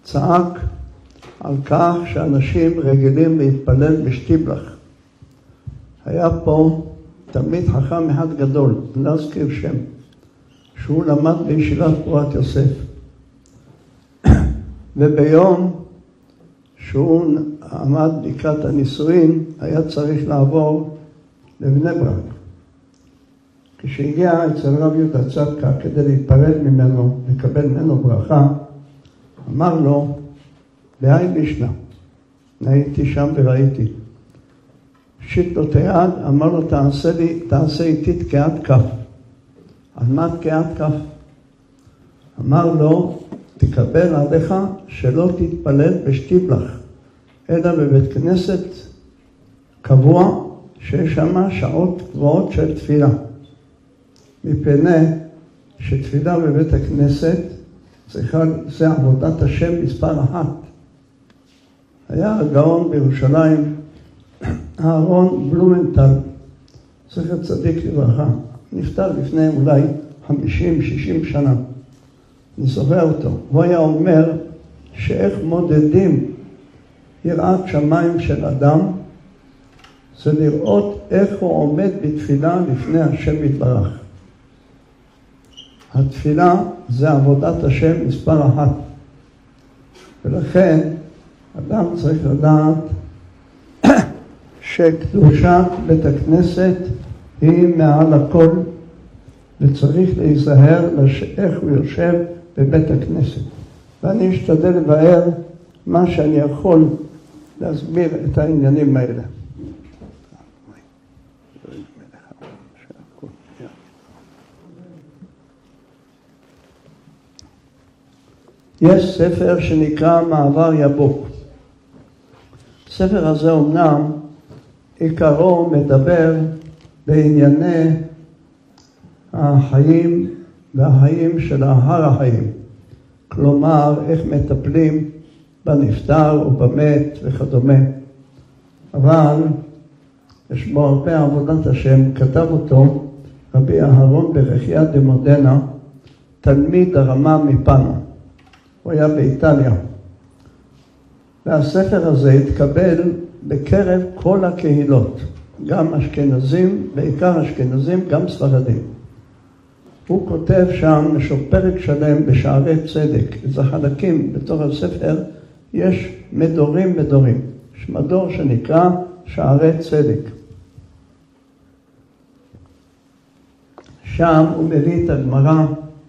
צעק על כך שאנשים רגילים להתפלל בשטיבלך. היה פה תלמיד חכם אחד גדול, לא אזכיר שם, שהוא למד בישיבת פורת יוסף. וביום שהוא עמד לקראת הנישואין, היה צריך לעבור לבני ברק. כשהגיע אצל רב יהודה צדקה כדי להתפרד ממנו, לקבל ממנו ברכה, אמר לו, בהי בישנה, הייתי שם וראיתי. שיט לו את היד, אמר לו, תעשה איתי תקיעת כף. על מה תקיעת כף? אמר לו, תקבל עליך שלא תתפלל בשטיבלך, אלא בבית כנסת קבוע, שיש שם שעות קבועות של תפילה. מפני שתפילה בבית הכנסת זה עבודת השם מספר אחת. היה הגאון בירושלים, אהרון בלומנטל, זכר צדיק לברכה, נפטר לפני אולי 50-60 שנה. אני זוכר אותו. הוא היה אומר שאיך מודדים יראת שמיים של אדם, זה לראות איך הוא עומד בתפילה לפני השם יתברך. התפילה זה עבודת השם מספר אחת. ולכן אדם צריך לדעת שקדושת בית הכנסת היא מעל הכל, וצריך להיזהר איך הוא יושב בבית הכנסת. ואני אשתדל לבאר מה שאני יכול להסביר את העניינים האלה. יש ספר שנקרא מעבר יבוק. הספר הזה אומנם עיקרו מדבר בענייני החיים והחיים של ההר החיים. כלומר, איך מטפלים בנפטר או במת וכדומה. אבל יש בו הרבה עבודת השם. כתב אותו רבי אהרון ברכיה דמודנה, תלמיד הרמה מפאנה. הוא היה באיטליה. והספר הזה התקבל בקרב כל הקהילות, גם אשכנזים, בעיקר אשכנזים, גם ספרדים. הוא כותב שם, יש לו פרק שלם בשערי צדק. זה חלקים בתוך הספר, יש מדורים. יש מדור שנקרא שערי צדק. שם הוא מביא את הגמרא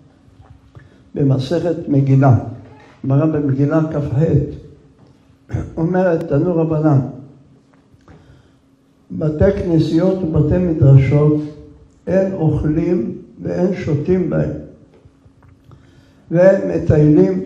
במסכת מגילה. גמרא במגילה כ"ח. אומרת, תנו רבנן, בתי כנסיות ובתי מדרשות אין אוכלים ואין שותים בהם, ואין מטיילים,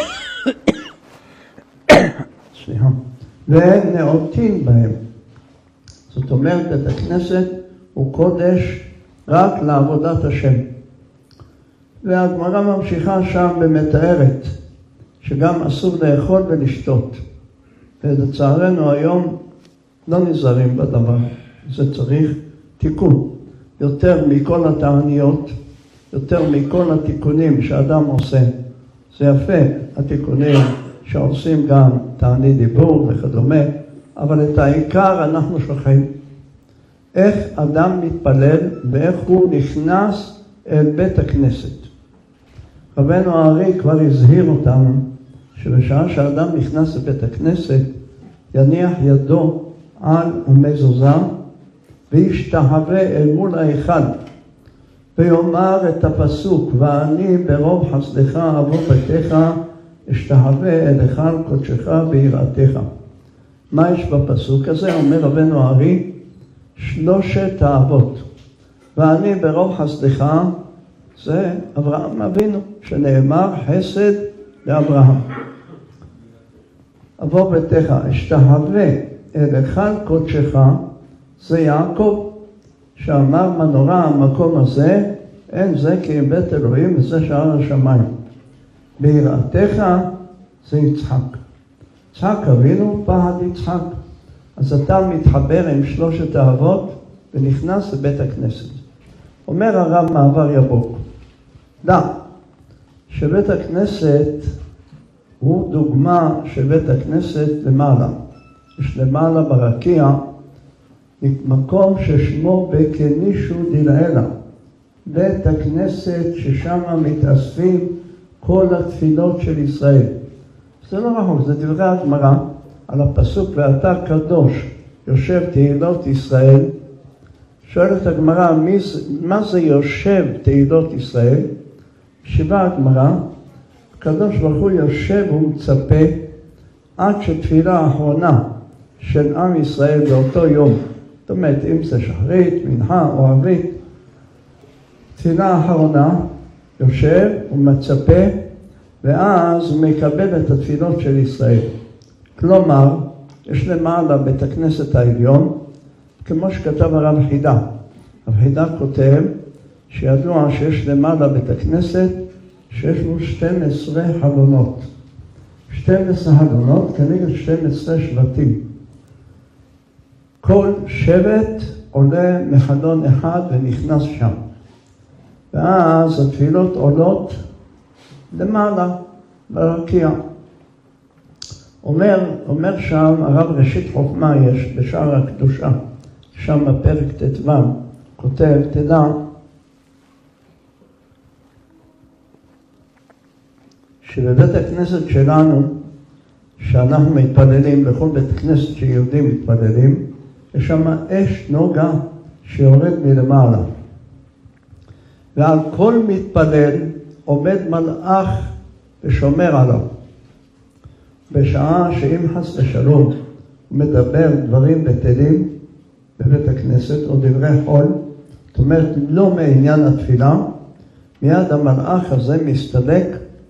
ואין נאותים בהם. זאת אומרת, בית הכנסת הוא קודש רק לעבודת השם. והגמרא ממשיכה שם ומתארת שגם אסור לאכול ולשתות. ולצערנו היום לא נזהרים בדבר. זה צריך תיקון. יותר מכל התעניות, יותר מכל התיקונים שאדם עושה. זה יפה, התיקונים שעושים גם תעני דיבור וכדומה, אבל את העיקר אנחנו שוכחים. איך אדם מתפלל ואיך הוא נכנס אל בית הכנסת. רבנו הארי כבר הזהיר אותנו שבשעה שהאדם נכנס לבית הכנסת, יניח ידו על המזוזה וישתחווה אל מול ההיכל ויאמר את הפסוק, ואני ברוב חסדך אבוא ביתך אשתחווה אל היכל קודשך ויראתך. מה יש בפסוק הזה? אומר רבנו הארי, 3 האבות. ואני ברוב חסדך, זה אברהם אבינו, שנאמר חסד לאברהם. אבוא ביתך אשתחווה אל היכל קודשך, זה יעקב, שאמר מנורה המקום הזה, אין זה כי אם בית אלוהים וזה שער השמיים. ביראתך זה יצחק. יצחק אבינו פחד יצחק. אז אתה מתחבר עם 3 האבות ונכנס לבית הכנסת. אומר הרב מעבר יבוק, דע שבית הכנסת הוא דוגמה של בית הכנסת למעלה. יש למעלה ברקיע מקום ששמו בקנישו דילאלה, בית הכנסת ששם מתאספים כל התפילות של ישראל. זה לא רחוק, זה דברי הגמרא על הפסוק ואתה קדוש יושב תהילות ישראל. שואלת הגמרא, מה זה יושב תהילות ישראל? שיבה הגמרא, הקדוש ברוך הוא יושב ומצפה עד שתפילה האחרונה של עם ישראל באותו יום, זאת אומרת אם זה שחרית, מנחה או ערבית, תפילה האחרונה יושב ומצפה ואז מקבל את התפילות של ישראל. כלומר, יש למעלה בית הכנסת העליון, כמו שכתב הרב חידה. הרב חידה כותב שידוע שיש למעלה בית הכנסת שיש לו 12 חלונות. 12 חלונות כנגד 12 שבטים. כל שבט עולה מחלון אחד ונכנס שם. ואז התפילות עולות למעלה ברקיע. אומר שם הרב ראשית חוכמה יש בשער הקדושה, שם בפרק ט"ו, כותב, תדע, שבבית הכנסת שלנו, שאנחנו מתפללים, בכל בית כנסת שיהודים מתפללים, יש שם אש נוגה שיורד מלמעלה. ועל כל מתפלל עומד מלאך ושומר עליו. בשעה שאם חס ושלום הוא מדבר דברים בטלים בבית הכנסת או דברי חול, זאת אומרת לא מעניין התפילה, מיד המלאך הזה מסתלק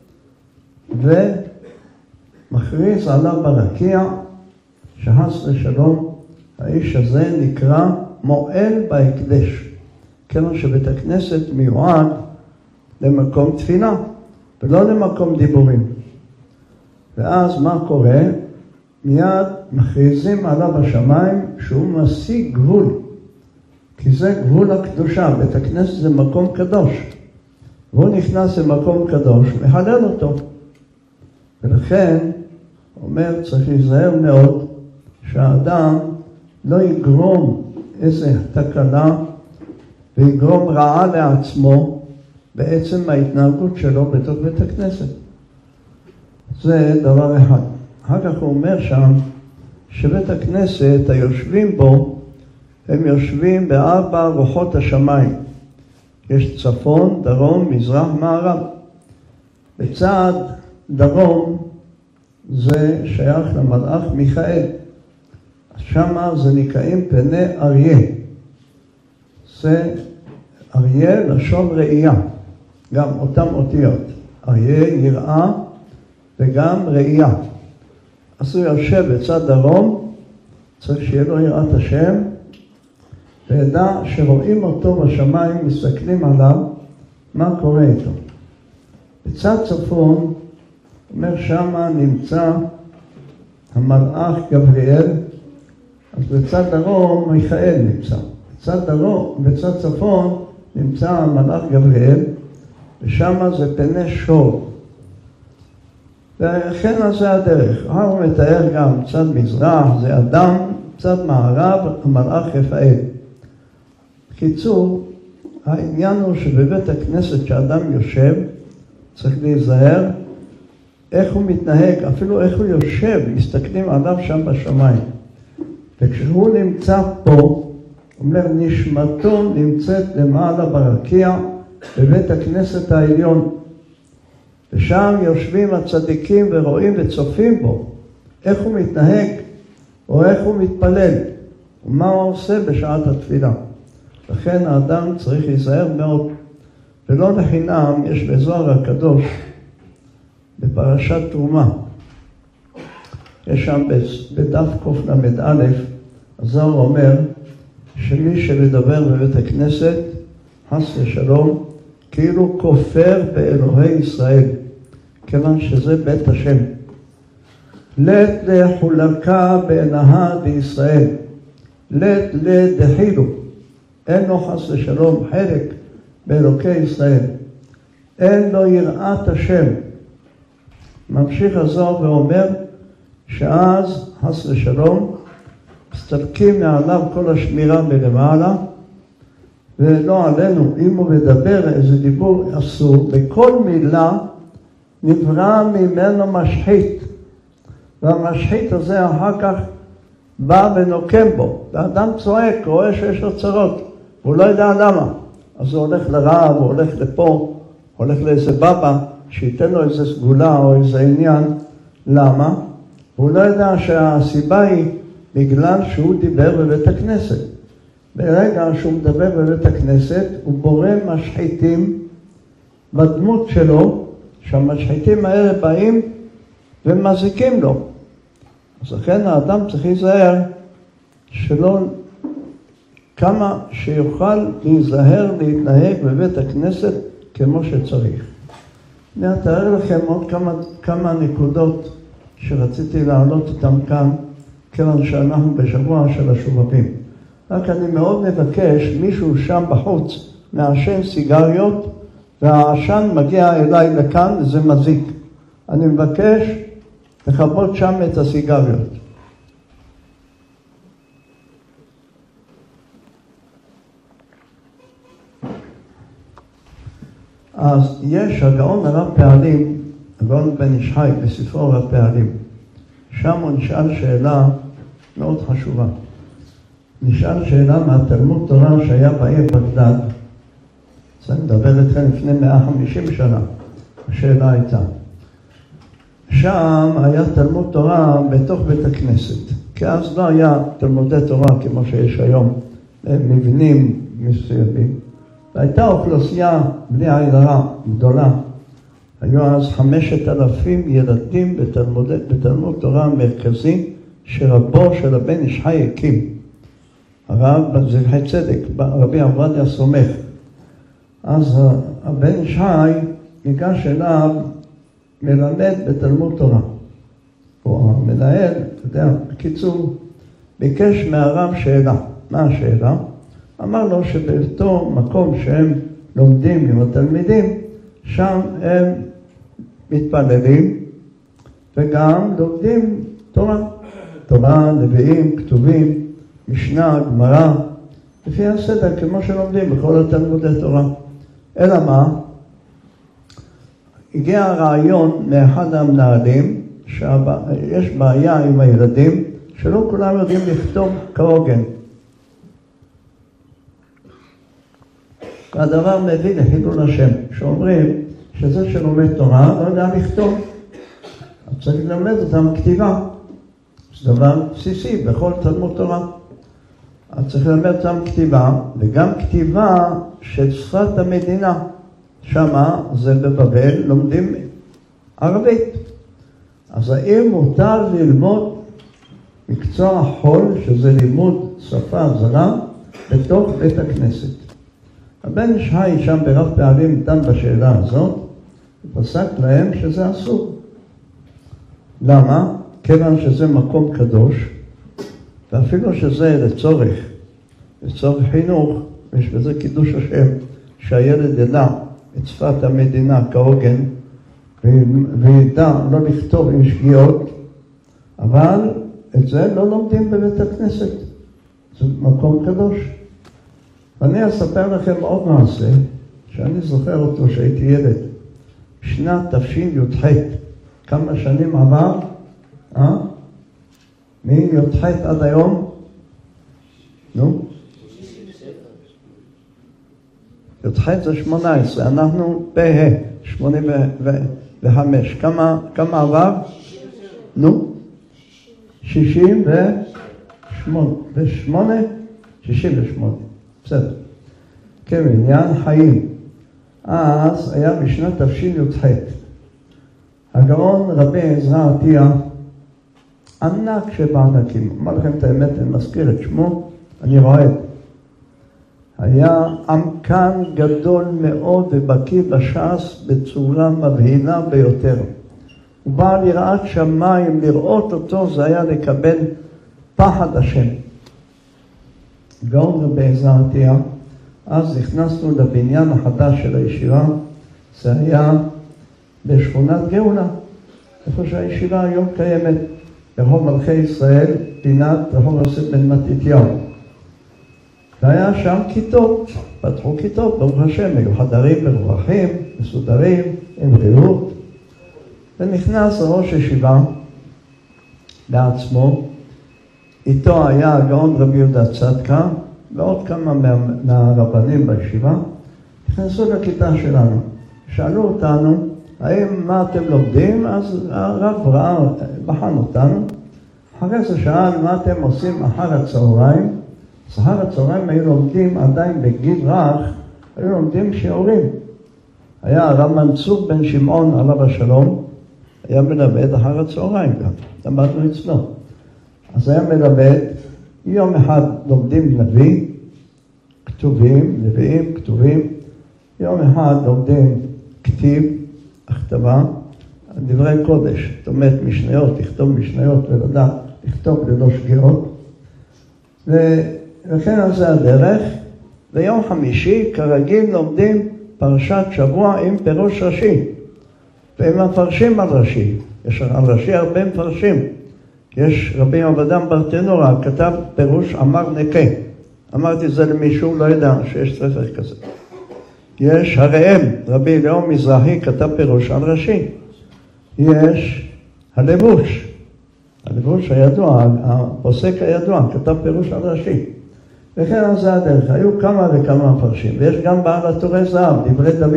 ומכריז עליו ברקיע שחס ושלום האיש הזה נקרא מועל בהקדש. כיוון שבית הכנסת מיועד למקום תפילה ולא למקום דיבורים. ואז מה קורה? מיד מכריזים עליו בשמיים שהוא משיג גבול. כי זה גבול הקדושה, בית הכנסת זה מקום קדוש. והוא נכנס למקום קדוש, מחלל אותו. ולכן, אומר, צריך להיזהר מאוד שהאדם לא יגרום איזה תקלה ויגרום רעה לעצמו בעצם ההתנהגות שלו בתוך בית הכנסת. זה דבר אחד. אחר כך הוא אומר שם שבית הכנסת היושבים בו הם יושבים בארבע רוחות השמיים. יש צפון, דרום, מזרח, מערב. בצד דרום זה שייך למלאך מיכאל. שמה זה נקראים פני אריה. זה אריה לשון ראייה. גם אותם אותיות. אריה, יראה וגם ראייה. אז הוא יושב בצד דרום, צריך שיהיה לו יראת השם, וידע שרואים אותו בשמיים, מסתכלים עליו, מה קורה איתו. בצד צפון, אומר שמה נמצא המלאך גבריאל, אז בצד דרום מיכאל נמצא. בצד צפון נמצא המלאך גבריאל, ושמה זה פני שור. וכן זה הדרך. הוא מתאר גם צד מזרח, זה אדם, צד מערב, המלאך רפאל. בקיצור, העניין הוא שבבית הכנסת שאדם יושב, צריך להיזהר איך הוא מתנהג, אפילו איך הוא יושב, מסתכלים עליו שם בשמיים. וכשהוא נמצא פה, אומר, נשמתו נמצאת למעלה ברקיע בבית הכנסת העליון. ושם יושבים הצדיקים ורואים וצופים בו, איך הוא מתנהג, או איך הוא מתפלל, ומה הוא עושה בשעת התפילה. לכן האדם צריך להיזהר מאוד, ולא לחינם יש בזוהר הקדוש, בפרשת תרומה. יש שם בדף קל"א, הזוהר אומר, שמי שמדבר בבית הכנסת, חס ושלום, כאילו כופר באלוהי ישראל, כיוון שזה בית השם. לית לחולקה בעינה בישראל, לית לדחילו, אין לו חס ושלום חלק באלוקי ישראל, אין לו יראת השם, ממשיך הזוהר ואומר שאז, חס ושלום, מסתלקים מעליו כל השמירה מלמעלה, ולא עלינו, אם הוא מדבר איזה דיבור אסור, בכל מילה נברא ממנו משחית, והמשחית הזה אחר כך בא ונוקם בו, והאדם צועק, רואה שיש לו צרות, והוא לא יודע למה, אז הוא הולך לרב, הוא הולך לפה, הולך לאיזה בבא, שייתן לו איזה סגולה או איזה עניין, למה? והוא לא יודע שהסיבה היא בגלל שהוא דיבר בבית הכנסת. ברגע שהוא מדבר בבית הכנסת, הוא בורא משחיתים בדמות שלו, שהמשחיתים האלה באים ומזיקים לו. אז לכן האדם צריך להיזהר שלא, כמה שיוכל להיזהר להתנהג בבית הכנסת כמו שצריך. אני אתאר לכם עוד כמה נקודות שרציתי להעלות אותם כאן, כיוון שאנחנו בשבוע של השובבים. רק אני מאוד מבקש, מישהו שם בחוץ מעשן סיגריות, והעשן מגיע אליי לכאן, זה מזיק. אני מבקש לכבות שם את הסיגריות. אז יש הגאון הרב פעלים, הגאון בן איש חי בספרו הרב פעלים. שם הוא נשאל שאלה מאוד חשובה. נשאל שאלה מהתלמוד תורה שהיה בעיר בגדד. זה מדבר איתכם לפני 150 שנה. השאלה הייתה. שם היה תלמוד תורה בתוך בית הכנסת. כי אז לא היה תלמודי תורה כמו שיש היום, מבנים מסוימים. והייתה אוכלוסייה בלי עין הרע גדולה. היו אז 5,000 ילדים בתלמוד תורה המרכזי שרבו של הבן איש חי הקים. הרב זבחי צדק, רבי עובדיה סומך. אז הבן איש חי ניגש אליו מלמד בתלמוד תורה. הוא המנהל, אתה יודע, בקיצור, ביקש מהרב שאלה. מה השאלה? אמר לו שבאותו מקום שהם לומדים עם התלמידים, שם הם מתפללים וגם לומדים תורה. תורה, נביאים, כתובים, משנה, גמרא, לפי הסדר כמו שלומדים בכל התלמודי תורה. אלא מה? הגיע הרעיון מאחד המנהלים שיש בעיה עם הילדים שלא כולם יודעים לכתוב כהוגן. הדבר מביא לחילול השם, שאומרים שזה שלומד תורה לא יודע לכתוב. אז צריך ללמד אותם כתיבה. זה דבר בסיסי בכל תלמוד תורה. אז צריך ללמד אותם כתיבה, וגם כתיבה של שפת המדינה. שמה זה בבבל לומדים ערבית. אז האם מותר ללמוד מקצוע חול, שזה לימוד שפה זרה, בתוך בית הכנסת? הבן איש חי שם ברב פעלים דן בשאלה הזאת, ופסק להם שזה אסור. למה? כיוון שזה מקום קדוש, ואפילו שזה לצורך חינוך, יש בזה קידוש השם, שהילד ידע את שפת המדינה כהוגן, וידע לא לכתוב עם שגיאות, אבל את זה לא לומדים בבית הכנסת. זה מקום קדוש. ואני אספר לכם עוד מעשה, שאני זוכר אותו שהייתי ילד. שנת תשי"ח, כמה שנים עבר? מי"ח עד היום? נו? י"ח זה 18, אנחנו פ"ה, 85. כמה עבר? נו? 68? 68. בסדר. כן, עניין חיים. אז היה בשנת תשי"ח. הגאון רבי עזרא עטיה, ענק שבענקים. אומר לכם את האמת, אני מזכיר את שמו, אני רואה. היה עמקן גדול מאוד ובקיא בש"ס בצורה מבהילה ביותר. הוא בא ליראת שמיים, לראות אותו זה היה לקבל פחד השם. גאון רבי עזרא עטיה, אז נכנסנו לבניין החדש של הישיבה, זה היה בשכונת גאולה. איפה שהישיבה היום קיימת, ברחוב מלכי ישראל, פינת רחוב יוסף בן מתתיהו. והיה שם כיתות, פתחו כיתות, ברוך השם, היו חדרים מרווחים, מסודרים, עם בריאות. ונכנס ראש ישיבה בעצמו, איתו היה הגאון רבי יהודה צדקה, ועוד כמה מהרבנים בישיבה, נכנסו לכיתה שלנו. שאלו אותנו, מה אתם לומדים? אז הרב בחן אותנו. אחרי זה שאל, מה אתם עושים אחר הצהריים? אז אחר הצהריים היו לומדים עדיין בגיל רך, היו לומדים שיעורים. היה הרב מנצור בן שמעון עליו השלום, היה מלמד אחר הצהריים גם, למדנו אצלו. אז היה מלמד, יום אחד לומדים נביא, כתובים, נביאים, כתובים. יום אחד לומדים כתיב, הכתבה, דברי קודש, זאת אומרת משניות, לכתוב משניות ולדעת, לכתוב ללא שגיאות. וכן על זה הדרך. ויום חמישי, כרגיל, לומדים פרשת שבוע עם פירוש רש"י. והם מפרשים על רש"י. יש על רש"י הרבה מפרשים. יש רבי עובדיה ברטנורה, כתב פירוש אמר נקה. אמרתי זה למישהו, לא יודע שיש ספר כזה. יש הראם, רבי אליהו מזרחי, כתב פירוש על רש"י. יש הלבוש. הלבוש הידוע, הפוסק הידוע, כתב פירוש על רש"י. וכן על זה הדרך, היו כמה וכמה מפרשים. ויש גם בעל התורי זהב, דברי דוד.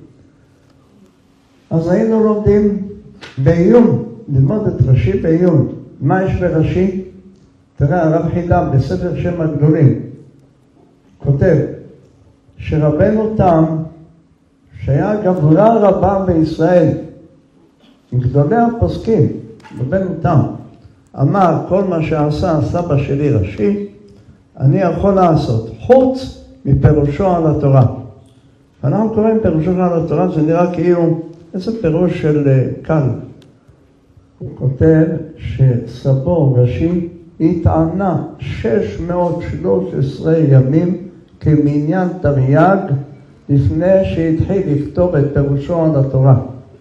אז היינו לומדים בעיון, ללמוד את רש"י בעיון. מה יש ברש"י? תראה, הרב חידה בספר שם הגדולים כותב שרבנו תם, שהיה גבורה רבה בישראל, עם גדולי הפוסקים, רבנו תם, אמר כל מה שעשה סבא שלי רש"י, אני יכול לעשות, חוץ מפירושו על התורה. אנחנו קוראים פירושו על התורה, זה נראה כאילו איזה פירוש של קל. הוא כותב שסבו רש"י התענה 613 ימים כמניין תרי"ג לפני שהתחיל לכתוב את פירושו על התורה.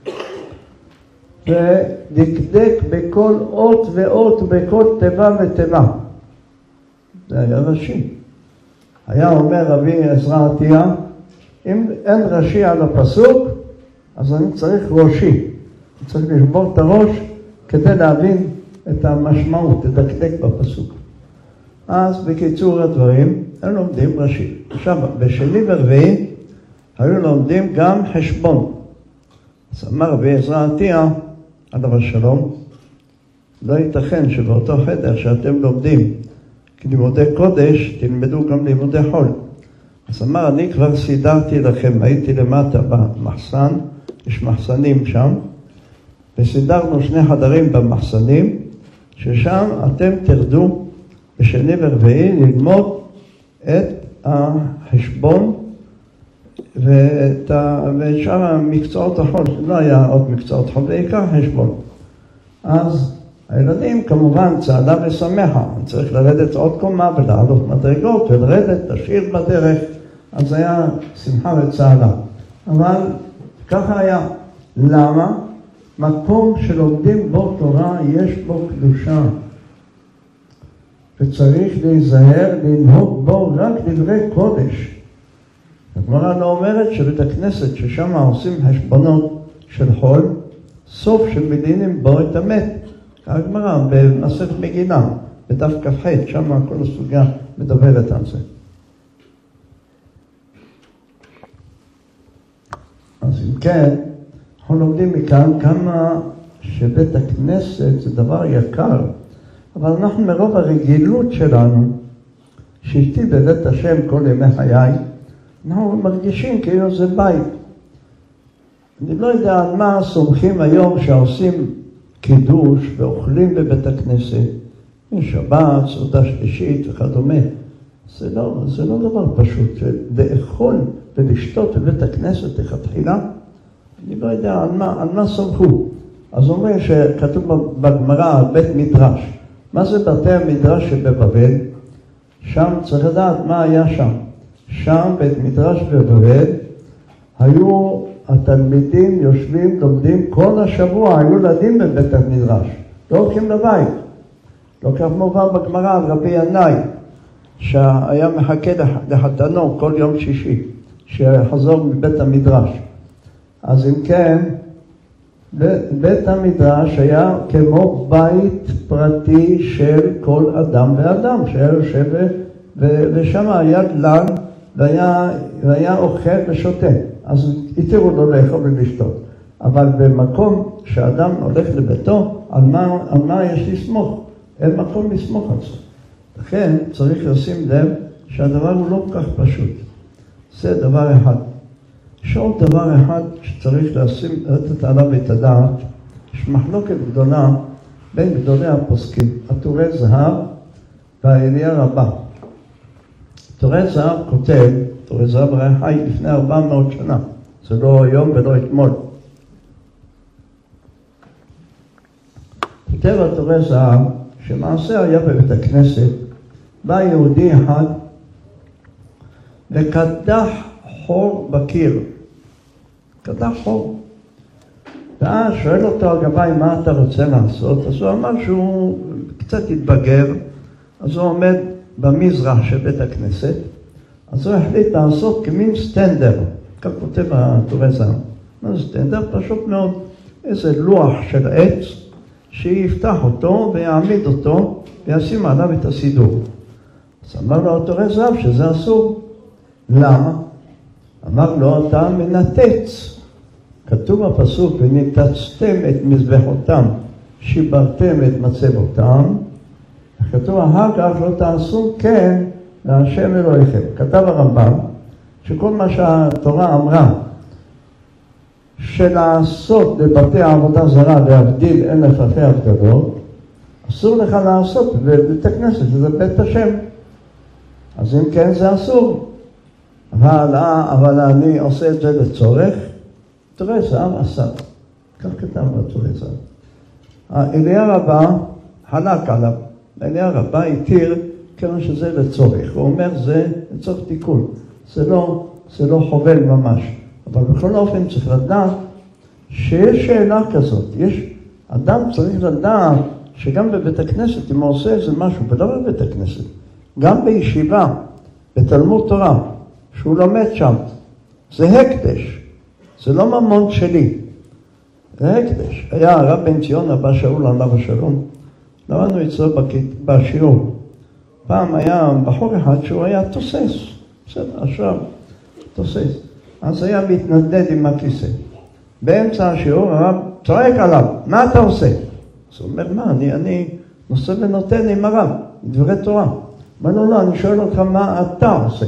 ודקדק בכל אות ואות, בכל תיבה ותיבה. זה היה רש"י. היה אומר רבי עזרא עטיה, אם אין רש"י על הפסוק, אז אני צריך ראשי. אני צריך לשבור את הראש כדי להבין את המשמעות, לדקדק בפסוק. אז בקיצור הדברים, הם לומדים רש"י. עכשיו, בשני ורביעי, היו לומדים גם חשבון. אז אמר רבי עזרא עטיה, עליו השלום, לא ייתכן שבאותו חדר שאתם לומדים כלימודי קודש, תלמדו גם לימודי חול. אז אמר, אני כבר סידרתי לכם, הייתי למטה במחסן, יש מחסנים שם, וסידרנו 2 חדרים במחסנים, ששם אתם תרדו בשני ורביעי ללמוד את החשבון ואת שאר המקצועות החול. לא היה עוד מקצועות חול, בעיקר חשבון. אז הילדים כמובן צעדה ושמחה, צריך לרדת עוד קומה ולעלות מדרגות ולרדת, לשיר בדרך, אז היה שמחה וצעדה. אבל ככה היה. למה? מקום שלומדים בו תורה יש בו קדושה. וצריך להיזהר, לנהוג בו רק דברי קודש. הגמרא לא אומרת שבית הכנסת ששם עושים חשבונות של חול, סוף שמדינים בו את המת. הגמרא במסכת מגילה, בדף כ"ח, שם כל הסוגיה מדברת על זה. אז אם כן, אנחנו לומדים מכאן כמה שבית הכנסת זה דבר יקר, אבל אנחנו מרוב הרגילות שלנו, שהייתי בבית השם כל ימי חיי, אנחנו מרגישים כאילו זה בית. אני לא יודע על מה סומכים היום שעושים קידוש ואוכלים בבית הכנסת, שבת, סעודה שלישית וכדומה. זה לא דבר פשוט, לאכול ולשתות בבית הכנסת לכתחילה. אני לא יודע על מה סומכו. אז אומרים שכתוב בגמרא על בית מדרש. מה זה בתי המדרש שבבבל? שם צריך לדעת מה היה שם. שם בית מדרש בבבל היו התלמידים יושבים, לומדים, כל השבוע היו ילדים בבית המדרש, לא הולכים לבית. לא כך מובן בגמרא על רבי ינאי, שהיה מחכה לחתנו כל יום שישי, שחזור מבית המדרש. אז אם כן, בית המדרש היה כמו בית פרטי של כל אדם ואדם, שהיה יושב ושם היה דלן והיה אוכל ושותה. אז התירו לו לאכול ולשתות. אבל במקום שאדם הולך לביתו, על מה יש לסמוך? אין מקום לסמוך על זה. לכן צריך לשים לב שהדבר הוא לא כל כך פשוט. זה דבר אחד. יש עוד דבר אחד שצריך לתת עליו את הדעת. יש מחלוקת גדולה בין גדולי הפוסקים, הטורי זהב והאליה רבה. טורי זהב כותב, טורי זהב היה חי לפני 400 שנה. זה לא היום ולא אתמול. כותב הטורי זהב שמעשה היה בבית הכנסת, בא יהודי אחד וקדח חור בקיר. קדח חור. ואז שואל אותו הגבאי, מה אתה רוצה לעשות? אז הוא אמר שהוא קצת התבגר, אז הוא עומד במזרח של בית הכנסת, אז הוא החליט לעשות כמין סטנדר, כך כותב הטורי זהב. מה זה סטנדר? פשוט מאוד איזה לוח של עץ, שיפתח אותו ויעמיד אותו וישים עליו את הסידור. אז אמר לו הטורי זהב שזה אסור. למה? אמר לו, אתה מנתץ. כתוב בפסוק, וניתצתם את מזבחותם, שיברתם את מצבותם. כתוב אחר כך, לא תעשו כן להשם אלוהיכם. כתב הרמב"ם, שכל מה שהתורה אמרה, שלעשות לבתי העבודה זרה, להבדיל אלף אלפי הבדלות, אסור לך לעשות בבית הכנסת, זה בית השם. אז אם כן זה אסור. אבל אני עושה את זה לצורך, טורי זהב עשה. כך כתב הטורי זהב. האליה רבה חלק עליו. האליה רבה התיר כיוון שזה לצורך. הוא אומר זה לצורך תיקון. זה לא חובל ממש. אבל בכל אופן צריך לדעת שיש שאלה כזאת. אדם צריך לדעת שגם בבית הכנסת, אם הוא עושה איזה משהו, ולא בבית הכנסת, גם בישיבה, בתלמוד תורה, שהוא לומד שם, זה הקדש. זה לא ממון שלי. זה הקדש. היה הרב בן ציון אבא שאול עליו השלום. למדנו אצלו בשיעור. פעם היה בחור אחד שהוא היה תוסס. בסדר, עכשיו, תוסס. אז היה מתנדד עם הכיסא. באמצע השיעור הרב צועק עליו, מה אתה עושה? אז הוא אומר, מה, אני נושא ונותן עם הרב, דברי תורה. אמר לו, לא, אני שואל אותך מה אתה עושה.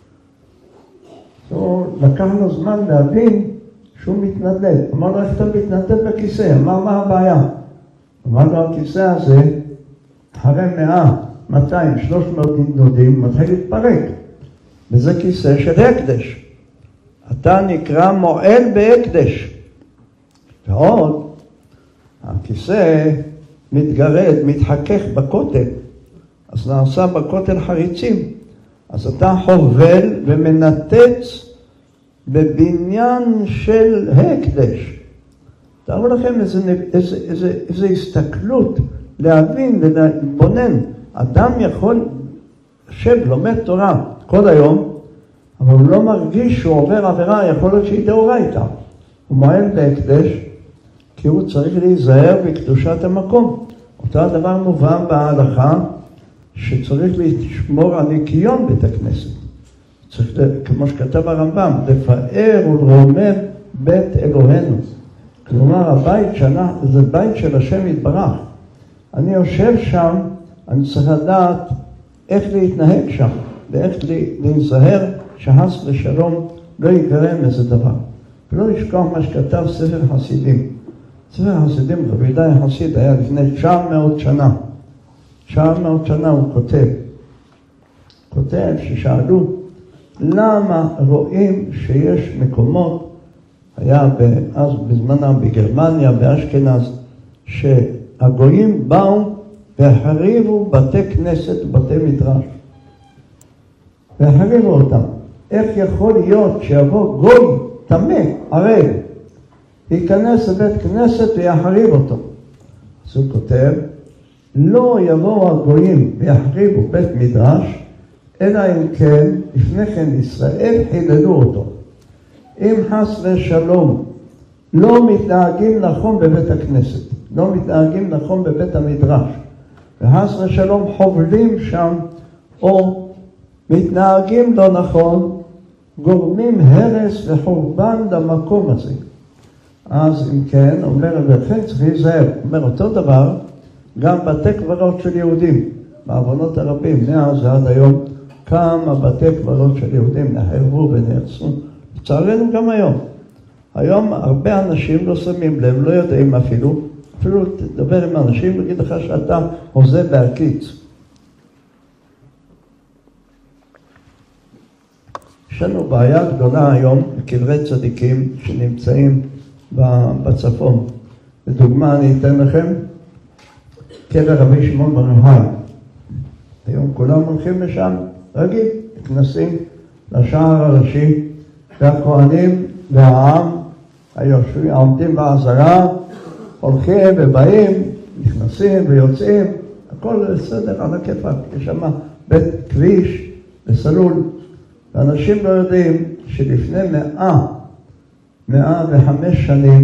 הוא לקח לו זמן להבין שהוא מתנדד. אמר לו, איך אתה מתנדד בכיסא? אמר, מה הבעיה? אמר לו, הכיסא הזה, אחרי 100, 200, 300 נדודים, מתחיל להתפרק. וזה כיסא של הקדש. אתה נקרא מועל בהקדש. ועוד, הכיסא מתגרד, מתחכך בכותל. אז נעשה בכותל חריצים. אז אתה חובל ומנתץ בבניין של הקדש. תראו לכם איזו הסתכלות להבין ולבונן. אדם יכול לומד תורה כל היום, אבל הוא לא מרגיש שהוא עובר עבירה, יכול להיות שהיא דאורייתא. הוא מועל בהקדש, כי הוא צריך להיזהר בקדושת המקום. אותו הדבר מובן בהלכה, שצריך לשמור על ניקיון בית הכנסת. צריך, כמו שכתב הרמב"ם, לפאר ולרומם בית אלוהינו. כלומר, הבית שלנו, זה בית של השם יתברך. אני יושב שם, אני צריך לדעת איך להתנהג שם, ואיך להיזהר שחס ושלום לא ייגרם איזה דבר. ולא לשכוח מה שכתב ספר חסידים. ספר חסידים, רבי יהודה החסיד, היה לפני 900 שנה. 900 שנה הוא כותב ששאלו למה רואים שיש מקומות, היה אז בזמנם בגרמניה, באשכנז, שהגויים באו והחריבו בתי כנסת ובתי מדרש. והחריבו אותם. איך יכול להיות שיבוא גוי טמא, ערב, ייכנס לבית כנסת ויחריב אותו. אז הוא כותב, לא יבואו הגויים ויחריבו בית מדרש, אלא אם כן, לפני כן ישראל חיללו אותו. אם חס ושלום לא מתנהגים נכון בבית הכנסת, לא מתנהגים נכון בבית המדרש, וחס ושלום חובלים שם, או מתנהגים לא נכון, גורמים הרס וחורבן למקום הזה. אז אם כן, אומר לכן צריך להיזהר, אומר אותו דבר, גם בתי קברות של יהודים, בעוונות הרבים, מאז ועד היום, כמה בתי קברות של יהודים נחרבו ונהרסו, לצערנו גם היום. היום הרבה אנשים לא שמים לב, לא יודעים אפילו תדבר עם אנשים ויגיד לך שאתה הוזה בהקיץ. יש לנו בעיה גדולה היום בקברי צדיקים שנמצאים בצפון. לדוגמה אני אתן לכם קבר רבי שמעון בר יוחאי. היום כולם הולכים לשם, רגיל, נכנסים לשער הראשי, והכהנים והעם היושבים, העומדים בעזרה, הולכים ובאים, נכנסים ויוצאים, הכל בסדר על הכיפק. יש שם בית כביש וסלול, ואנשים לא יודעים שלפני 105 שנים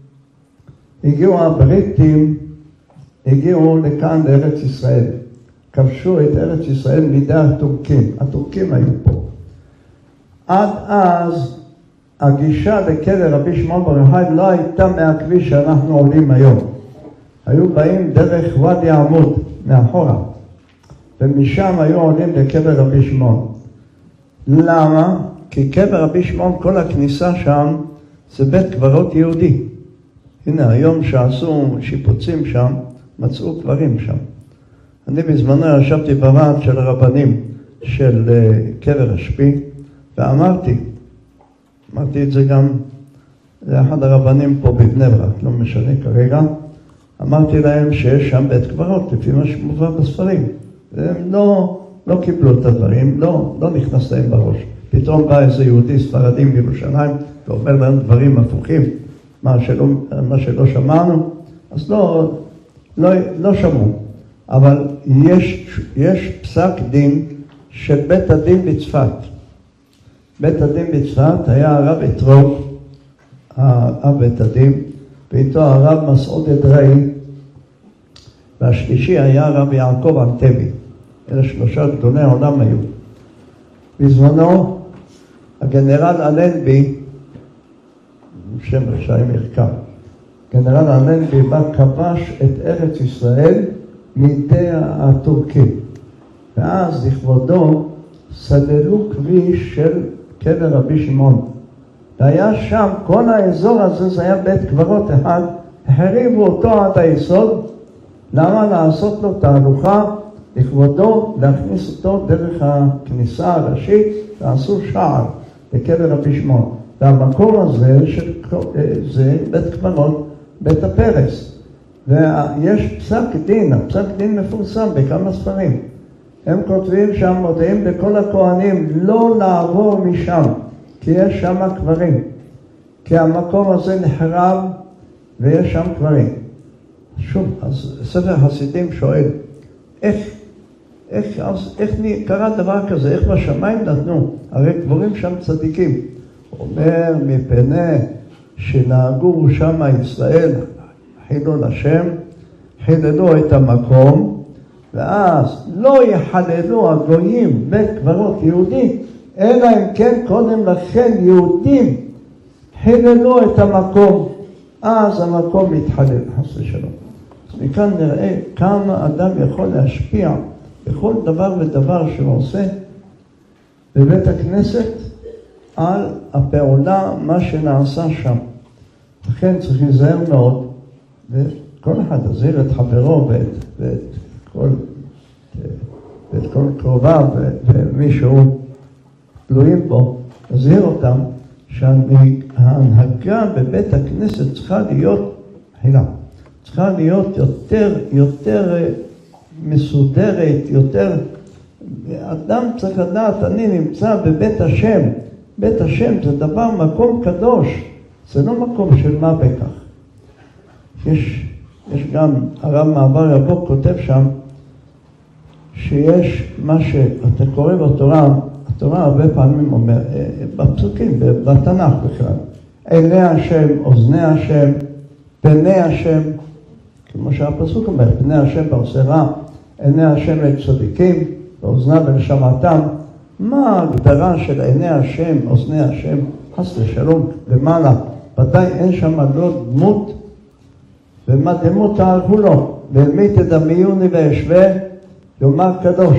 הגיעו הבריטים, הגיעו לכאן לארץ ישראל. כבשו את ארץ ישראל מידי הטורקים. הטורקים היו פה. עד אז הגישה לקבר רבי שמעון בר יוחאי לא הייתה מהכביש שאנחנו עולים היום. היו באים דרך ואדי עמוד מאחורה, ומשם היו עולים לקבר רבי שמעון. למה? כי קבר רבי שמעון, כל הכניסה שם זה בית קברות יהודי. הנה, היום שעשו שיפוצים שם, מצאו קברים שם. אני בזמנו ישבתי בוועד של הרבנים של קבר השפי, ואמרתי את זה גם לאחד הרבנים פה בבני ברק, לא משנה כרגע, אמרתי להם שיש שם בית קברות, לפי מה שמובא בספרים. והם לא קיבלו את הדברים, לא נכנס להם בראש. פתאום בא איזה יהודי ספרדי בירושלים, ואומר להם דברים הפוכים, מה שלא שמענו, אז לא שמעו. אבל יש פסק דין של בית הדין בצפת. בית הדין בצפת היה הרב אתרוג, אב בית הדין, ואיתו הרב מסעוד אדראי, והשלישי היה הרב יעקב אנטבי. אלה שלושה גדולי העולם היו. בזמנו, הגנרל אלנבי, שם רשעים ירכב, גנרל אלנבי בא כבש את ארץ ישראל מידי הטורקים. ואז לכבודו סללו כביש של קבר רבי שמעון. והיה שם, כל האזור הזה, זה היה בית קברות אחד, החריבו אותו עד היסוד. למה? לעשות לו תהלוכה לכבודו, להכניס אותו דרך הכניסה הראשית, ועשו שער לקבר רבי שמעון. והמקום הזה זה בית קברות, בית הפרס. ויש פסק דין, הפסק דין מפורסם בכמה ספרים. הם כותבים שם, מודיעים לכל הכהנים לא לעבור משם, כי יש שם קברים. כי המקום הזה נחרב ויש שם קברים. שוב, אז ספר חסידים שואל, איך קרה דבר כזה? איך בשמיים נתנו? הרי קבורים שם צדיקים. הוא אומר, מפני שנהגו שם ישראל, חילול השם, חיללו את המקום, ואז לא יחללו הגויים בית קברות יהודי, אלא אם כן קודם לכן יהודים חיללו את המקום, אז המקום מתחלל, חס ושלום. מכאן נראה כמה אדם יכול להשפיע בכל דבר ודבר שהוא עושה בבית הכנסת על הפעולה, מה שנעשה שם. לכן צריך להיזהר מאוד, וכל אחד יזהיר את חברו ואת כל קרוביו ומי שהוא תלויים בו, יזהיר אותם שההנהגה בבית הכנסת צריכה להיות חילה. צריכה להיות יותר מסודרת, יותר... אדם צריך לדעת, אני נמצא בבית השם, בית השם זה דבר, מקום קדוש, זה לא מקום של מה בכך. יש גם, הרב מעבר יבוא כותב שם, שיש מה שאתה קורא בתורה, התורה הרבה פעמים אומר, בפסוקים, בתנ"ך בכלל, עיני השם, אוזני השם, פני השם, כמו שהפסוק אומר, פני השם בעושה רע, עיני השם לצדיקים, ואוזניו ולשמעתם. מה ההגדרה של עיני השם, אוזני השם, חס ושלום, למעלה? ודאי אין שם לא דמות, ומה דמות תערכו לו, ולמי תדמיוני ואשווה, יאמר קדוש.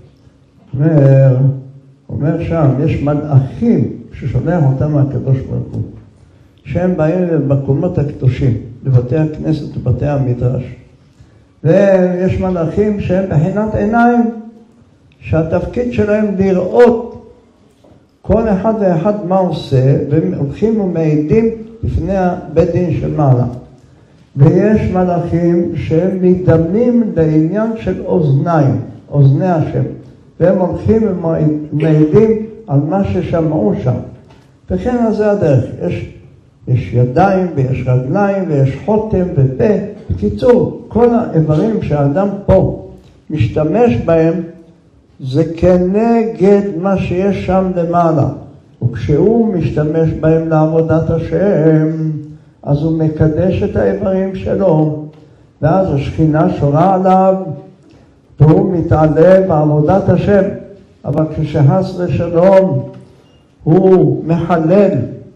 אומר שם, יש מלאכים ששולח אותם מהקדוש ברוך הוא, שהם באים למקומות הקדושים, לבתי הכנסת ובתי המדרש. ויש מלאכים שהם בחינת עיניים, שהתפקיד שלהם לראות כל אחד ואחד מה עושה, והם הולכים ומעידים לפני בית דין של מעלה. ויש מלאכים שהם מתדמים לעניין של אוזניים, אוזני השם, והם הולכים ומעידים על מה ששמעו שם. וכן אז זה הדרך, יש ידיים ויש רגליים ויש חותם ופה. בקיצור, כל האיברים שהאדם פה משתמש בהם, זה כנגד מה שיש שם למעלה. וכשהוא משתמש בהם לעבודת השם, אז הוא מקדש את האיברים שלו, ואז השכינה שורה עליו, והוא מתעלה בעבודת השם. אבל כשחס ושלום הוא מחלל,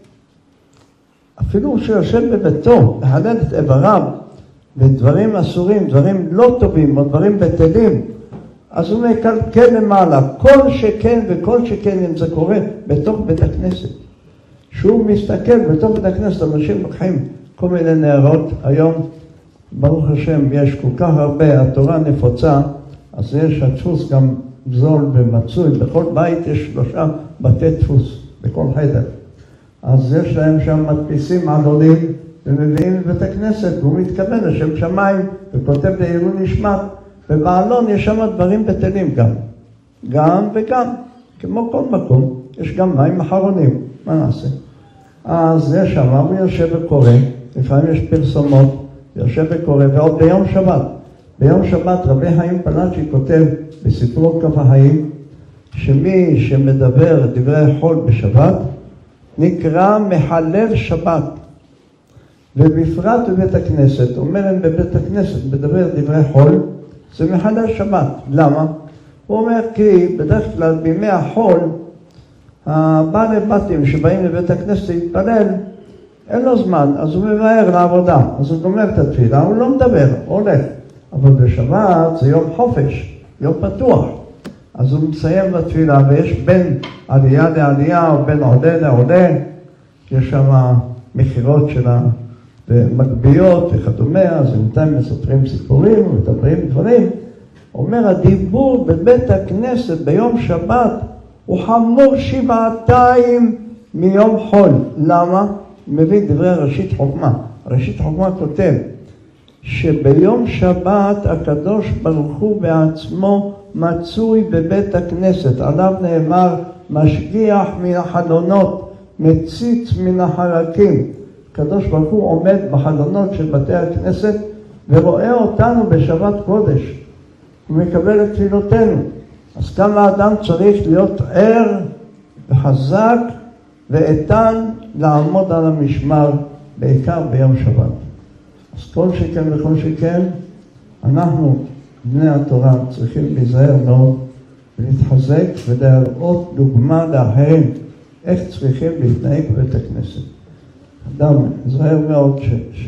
אפילו שהוא יושב בביתו, מחלל את איבריו, ודברים אסורים, דברים לא טובים, או דברים בטלים, אז הוא מקלקל למעלה. כל שכן וכל שכן אם זה קורה בתוך בית הכנסת. שהוא מסתכל בתוך בית הכנסת, אנשים לוקחים כל מיני נערות. היום, ברוך השם, יש כל כך הרבה, התורה נפוצה, אז יש הדפוס גם זול ומצוי. בכל בית יש 3 בתי דפוס, בכל חדר. אז יש להם שם מדפיסים עלונים, ומביאים לבית הכנסת, והוא מתכוון לשם שמיים, וכותב לעילוי נשמת, ובעלון יש שם דברים בטלים גם וגם, כמו כל מקום, יש גם מים אחרונים, מה נעשה? אז יש שם, הוא יושב וקורא, לפעמים יש פרסומות, יושב וקורא, ועוד ביום שבת רבי חיים פלאצ'י כותב בספרו כף החיים, שמי שמדבר דברי חול בשבת, נקרא מחלל שבת. ובפרט בבית הכנסת, אומרים בבית הכנסת, מדבר דברי חול, זה מחלל שבת. למה? הוא אומר כי בדרך כלל בימי החול, הבעלי בתים שבאים לבית הכנסת להתפלל, אין לו זמן, אז הוא מבאר לעבודה, אז הוא גומר את התפילה, הוא לא מדבר, הוא הולך. אבל בשבת זה יום חופש, יום פתוח. אז הוא מסיים בתפילה, ויש בין עלייה לעלייה, או בין עולה לעולה, יש שם מחירות של המגביות וכדומה, אז בינתיים מספרים סיפורים ומדברים דברים. אומר, הדיבור בבית הכנסת ביום שבת הוא חמור 7 מיום חול. למה? הוא מביא דברי ראשית חוכמה. ראשית חוכמה כותב שביום שבת הקדוש ברוך הוא בעצמו מצוי בבית הכנסת. עליו נאמר, משגיח מן החלונות, מציץ מן החלקים. הקדוש ברוך הוא עומד בחלונות של בתי הכנסת ורואה אותנו בשבת קודש. הוא מקבל את תפילותינו. אז גם האדם צריך להיות ער וחזק ואיתן לעמוד על המשמר, בעיקר ביום שבת. אז כל שכן וכל שכן, אנחנו, בני התורה, צריכים להיזהר מאוד ולהתחזק ולהראות דוגמה לאחרים איך צריכים להתנהג בבית הכנסת. אדם, זהר מאוד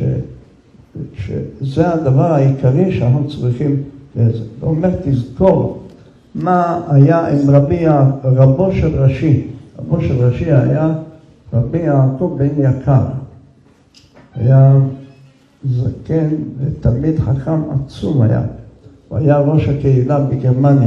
שזה הדבר העיקרי שאנחנו צריכים לזה. הוא אומר, תזכור מה היה עם רבו של רש"י. רבו של רש"י היה רבי יעקב בן יקר. היה זקן ותלמיד חכם עצום היה. הוא היה ראש הקהילה בגרמניה.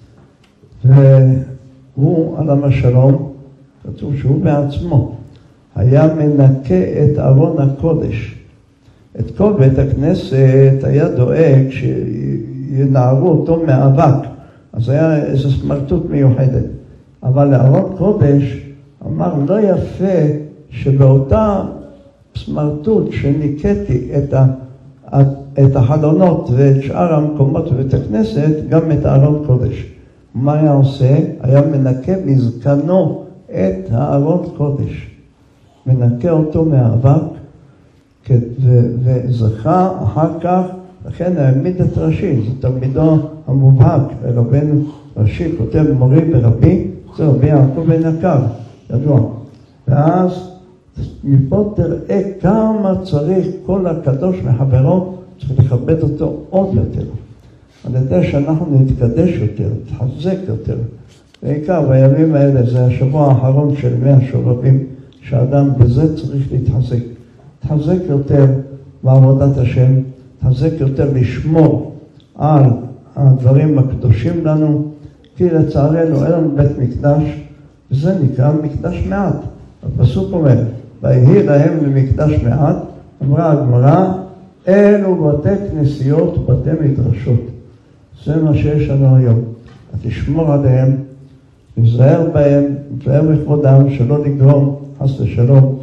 והוא, עליו השלום, כתוב שהוא בעצמו היה מנקה את ארון הקודש. את כל בית הכנסת היה דואג שינערו אותו מאבק. אז היה איזו סמרטוט מיוחדת. אבל לארון קודש אמר, לא יפה שבאותה סמרטוט שניקטי את החלונות ואת שאר המקומות בבית הכנסת, גם את הארון קודש. מה היה עושה? היה מנקה מזקנו את הארון קודש. מנקה אותו מהאבק, וזכה אחר כך, לכן העמיד את רש"י, זה תלמידו המובהק, רבנו רש"י, כותב מורי ורבי, זה רבי יעקב בן יקר, ידוע. ואז מפה תראה כמה צריך כל הקדוש מחברו, צריך לכבד אותו עוד יותר. על ידי שאנחנו נתקדש יותר, נתחזק יותר. בעיקר בימים האלה, זה השבוע האחרון של 100 שובבים, שהאדם בזה צריך להתחזק. להתחזק יותר בעבודת השם, להתחזק יותר לשמור על הדברים הקדושים לנו, כי לצערנו אין לנו בית מקדש, וזה נקרא מקדש מעט. הפסוק אומר, ויהי להם למקדש מעט, אמרה הגמרא, אלו בתי כנסיות ובתי מדרשות. זה מה שיש לנו היום. תשמור עליהם, תזהר בהם, תזהר בכבודם, שלא לגרום, חס ושלום,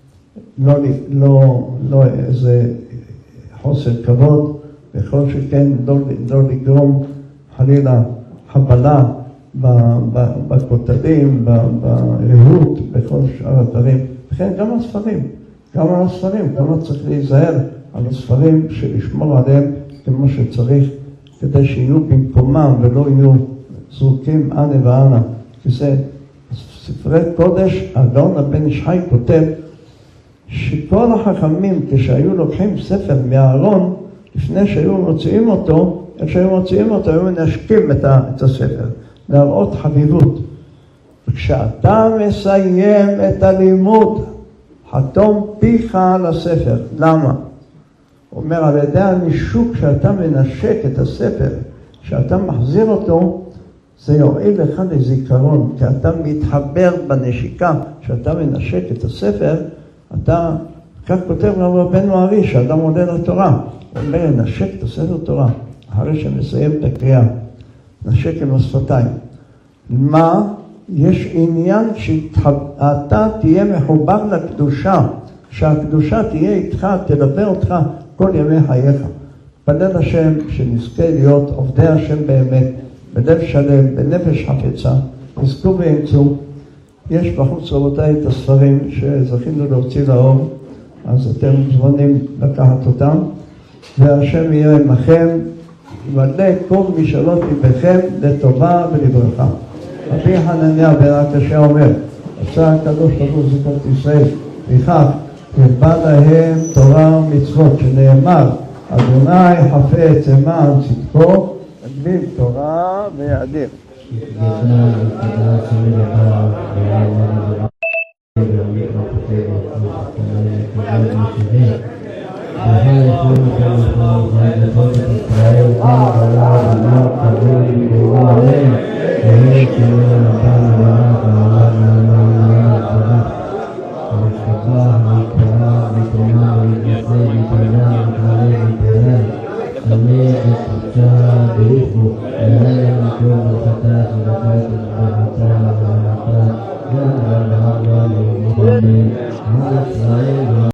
לא איזה חוסר כבוד, וכל שכן לא לגרום חלילה חבלה בכותלים, בריהוט, בכל שאר הדברים. וכן גם הספרים, כמה צריך להיזהר על הספרים שלשמור עליהם כמו שצריך, כדי שיהיו במקומם ולא יהיו זרוקים אנה ואנה. כי זה ספרי קודש, הגאון הבן איש חי כותב שכל החכמים כשהיו לוקחים ספר מהארון, לפני שהיו מוציאים אותו, איך שהיו מוציאים אותו, היו מנשקים את הספר, להראות חביבות. וכשאתה מסיים את הלימוד, חתום פיך על הספר. למה? הוא אומר, על ידי הנישוק שאתה מנשק את הספר, שאתה מחזיר אותו, זה יועיל לך לזיכרון, כי אתה מתחבר בנשיקה, שאתה מנשק את הספר, אתה, כך כותב רבנו הארי, שאדם עולה לתורה, הוא אומר, נשק את הספר תורה, אחרי שמסיים את הקריאה, נשק עם השפתיים. מה? יש עניין שאתה תהיה מחובר לקדושה, שהקדושה תהיה איתך, תלווה אותך כל ימי חייך. פלל השם שנזכה להיות עובדי השם באמת, בלב שלם, בנפש חפצה, נזכו וימצאו. יש בחוץ רבותיי את הספרים שזכינו להוציא לאור, אז אתם מוזמנים לקחת אותם, והשם יהיה עמכם, ימלא כל משאלות ליבכם לטובה ולברכה. רבי חנניה בן עקשיא אומר, עשה הקדוש ברוך הוא זכות ישראל, וכך הרבה להם תורה ומצוות, שנאמר, אדוני חפץ למען צדקו, מגדיל תורה ויאדיר.